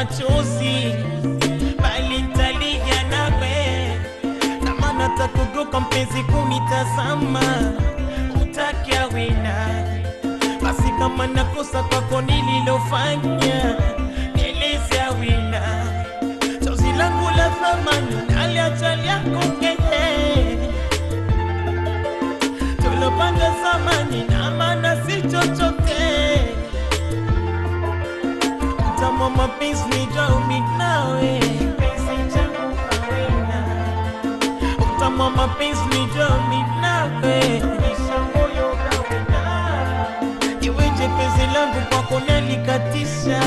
machozi, bali nitalia nawe. Kama natakugoka mpenzi kunitazama, utakia wena. Basi kama nakosa kwako nililofanya, nielezea wena. Chozi langu la thamani naliacha yako keye. Tulopanga zamani na maana si chochote. Utama mapenzi nijaumi nawe, penzi changu kawena. Utama mapenzi nijaumi nawe, nisha moyo kawena. Iweje penzi langu kwako nalikatisha.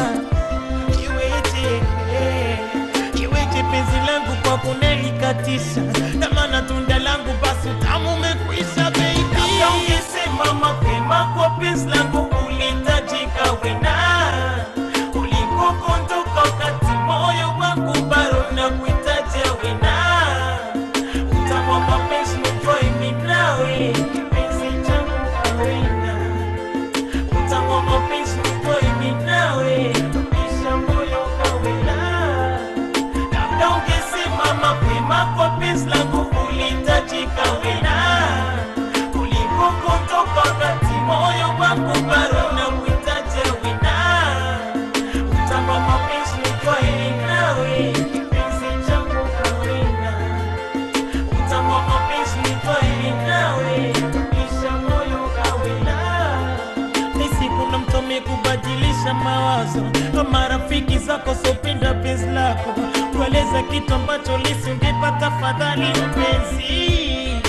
Iweje penzi langu kwako nalikatisha. Kama tunda langu basi utamu umekwisha baby. Labda ungesema mapema kwa penzi langu ulihitajika wena. Ulikokondoka wakati moyo wangu bado nakuhitaji wena. Utamu wa mapenzi nijue mimi nawe, penzi changu kawena. Utamu wa mapenzi nijue mimi nawe, nisha moyo kawena. Labda ungesema mapema kwa penzi langu ulihitajika wena. Ulikokondoka wakati moyo wangu bado nakuhitaji wena. Utamu wa mapenzi nijue mimi nawe, penzi changu kawena. Utamu wa mapenzi nijue mimi nawe, nisha moyo kawena. Ni siku na mtu amekubadilisha mawazo, kama rafiki zako sopenda penzi lako. Kueleza kitu ambacho lisingepata fadhali mpenzi.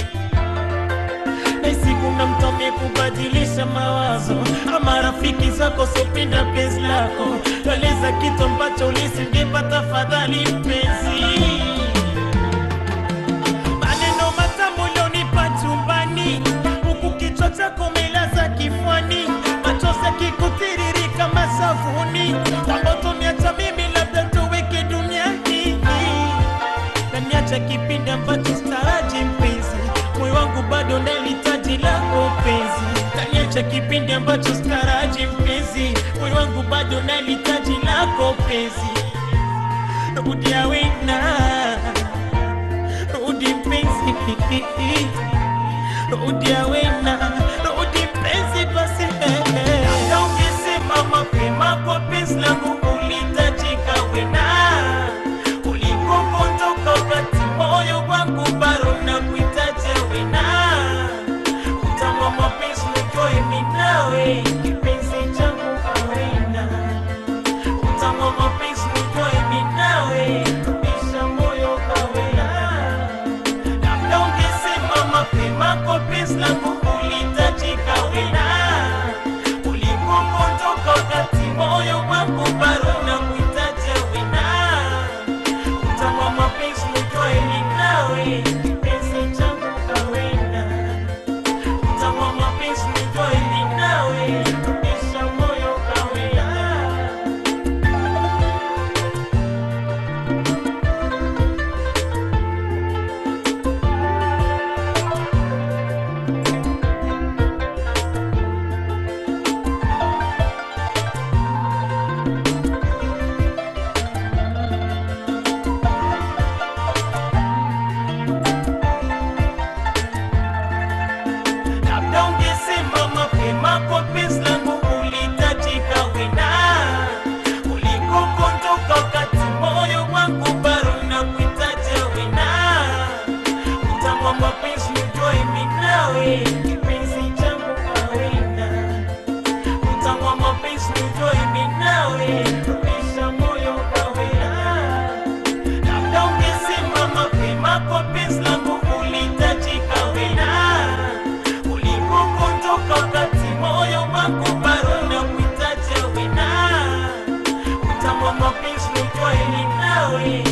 Na siku na mtu amekubadilisha mawazo, kama rafiki zako sopenda penzi lako. Kueleza kitu ambacho lisingepata fadhali mpenzi. Maneno matamu ulionipa chumbani, huku kichwa chako umelaza kifuani. Machozi yakikutiririka masavuni, ambapo niacha mimi labda tuweke duniani. Na niacha kipindi ambacho staraji mpenzi, moyo wangu bado nalihitaji lako penzi. Na niacha kipindi ambacho staraji mpenzi, moyo wangu bado nalihitaji lako penzi. Rudi wena, rudi mpenzi, rudi wena, rudi mpenzi basi. Labda ungesema mapema kwa penzi langu ulihitajika wena. Ulikokondoka wakati moyo wangu bado nakuhitaji wena. Utamu wa mapenzi nijue mimi nawe, kipenzi changu kawena. Utamu wa mapenzi nijue mimi nawe, nisha moyo kawena. Labda ungesema mapema kwa penzi langu ulihitajika wena. Ulikokondoka wakati moyo wangu bado nakuhitaji wena. Utamu wa mapenzi nijue mimi nawe, kipenzi changu kawena. Utamu wa mapenzi nijue mimi nawe, nisha moyo kawena. Labda ungesema mapema kwa penzi langu ulihitajika wena. Ulikokondoka wakati moyo wangu bado nakuhitaji wena. Utamu wa mapenzi nijue mimi nawe, kipenzi changu kawena. Utamu wa mapenzi nijue mimi nawe, nisha moyo kawena. Labda ungesema mapema kwa penzi langu ulihitajika wena. Ulikokondoka wakati moyo wangu bado nakuhitaji wena. Utamu wa mapenzi nijue mimi nawe,